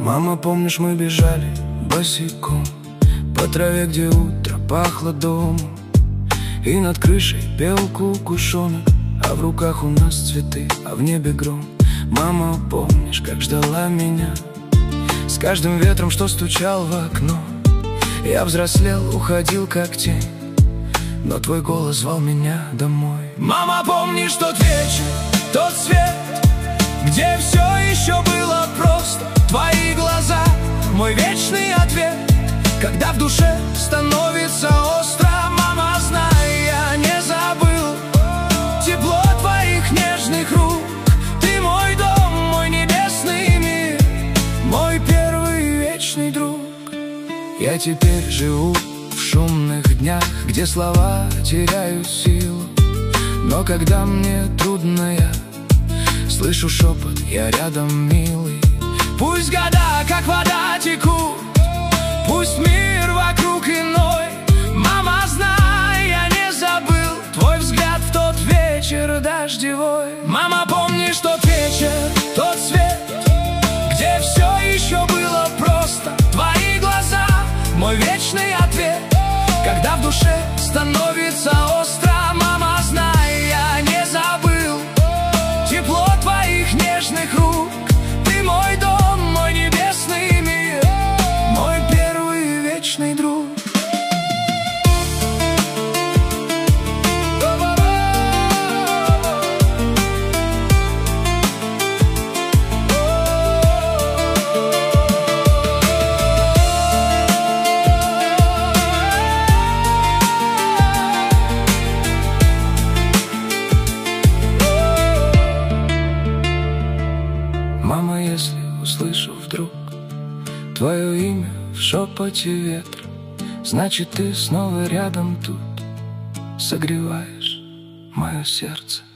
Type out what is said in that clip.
Мама, помнишь, мы бежали босиком по траве, где утро пахло домом, и над крышей пел кукушонок, а в руках у нас цветы, а в небе гром. Мама, помнишь, как ждала меня с каждым ветром, что стучал в окно? Я взрослел, уходил как тень, но твой голос звал меня домой. Мама, помнишь тот вечер, тот свет, где все еще было просто? Твои глаза, мой вечный ответ, когда в душе становится остро. Мама, знай, я не забыл тепло твоих нежных рук. Ты мой дом, мой небесный мир, мой первый вечный друг. Я теперь живу в шумных днях, где слова теряют силу, но когда мне трудно, я слышу шепот, я рядом, милый. Пусть года, как вода, текут, пусть мир вокруг иной. Мама, знай, я не забыл твой взгляд в тот вечер дождевой. Мама, помнишь тот вечер, тот свет, где все еще было просто? Твои глаза, мой вечный ответ, когда в душе становится остро. Мама, знай, я не забыл тепло твоих нежных рук. Ты мой дом, мой небесный мир, мой первый вечный друг. Мама, если услышу вдруг твое имя в шепоте ветра, значит, ты снова рядом тут, согреваешь мое сердце.